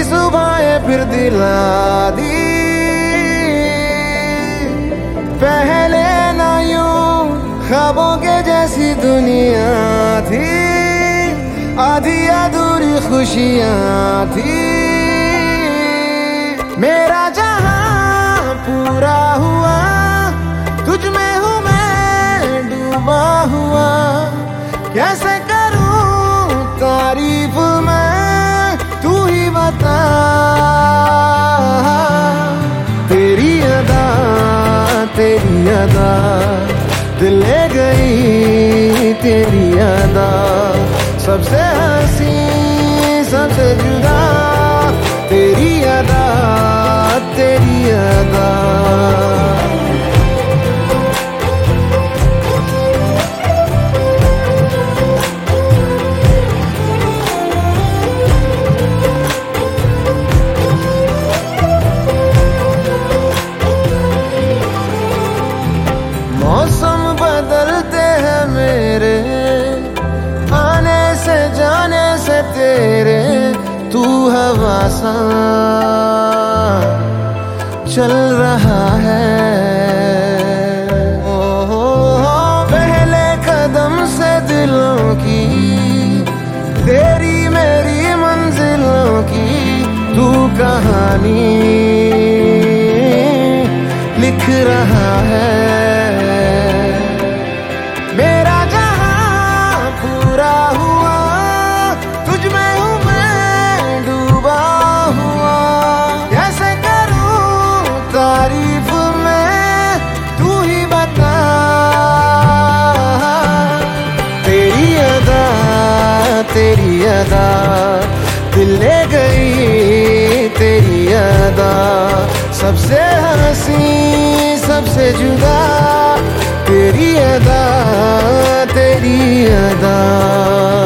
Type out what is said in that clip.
सुबह फिर दिला दी। पहले ना यूं ख्वाबों के जैसी दुनिया थी, आधी अधूरी खुशियां थी। मेरा जहां पूरा हुआ, तुझ में हूँ मैं डूबा हुआ। कैसे करूं तारीफ मैं, तू ही बता। तेरी अदा दिल ले गई तेरी अदा। सबसे हंसी सबसे जुदा, तेरी अदा तेरी अदा। मौसम बदलते हैं मेरे, आने से जाने से तेरे। तू हवा सा चल रहा है, पहले कदम से दिलों की, तेरी मेरी मंजिलों की तू कहानी लिख रहा है। मेरा जहां पूरा हुआ, तुझ में हूँ मैं डूबा हुआ। कैसे करूं तारीफ मैं, तू ही बता। तेरी अदा दिल ले गई तेरी अदा। सबसे हंसी सबसे जुदा, तेरी अदा तेरी अदा।